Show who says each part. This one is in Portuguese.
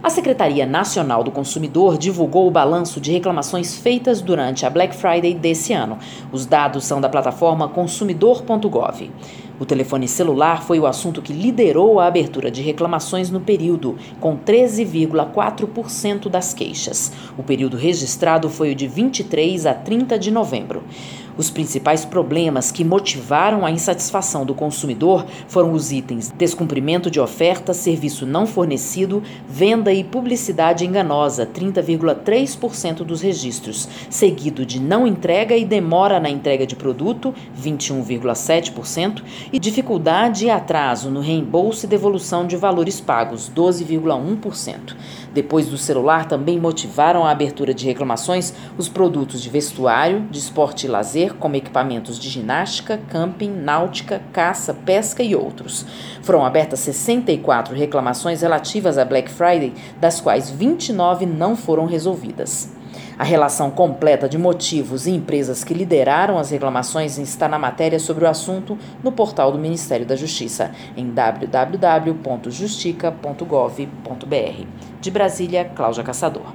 Speaker 1: A Secretaria Nacional do Consumidor divulgou o balanço de reclamações feitas durante a Black Friday desse ano. Os dados são da plataforma consumidor.gov. O telefone celular foi o assunto que liderou a abertura de reclamações no período, com 13,4% das queixas. O período registrado foi o de 23 a 30 de novembro. Os principais problemas que motivaram a insatisfação do consumidor foram os itens descumprimento de oferta, serviço não fornecido, venda e publicidade enganosa, 30,3% dos registros, seguido de não entrega e demora na entrega de produto, 21,7%, e dificuldade e atraso no reembolso e devolução de valores pagos, 12,1%. Depois do celular, também motivaram a abertura de reclamações os produtos de vestuário, de esporte e lazer, como equipamentos de ginástica, camping, náutica, caça, pesca e outros. Foram abertas 64 reclamações relativas à Black Friday, das quais 29 não foram resolvidas. A relação completa de motivos e empresas que lideraram as reclamações está na matéria sobre o assunto no portal do Ministério da Justiça, em www.justica.gov.br. De Brasília, Cláudia Caçador.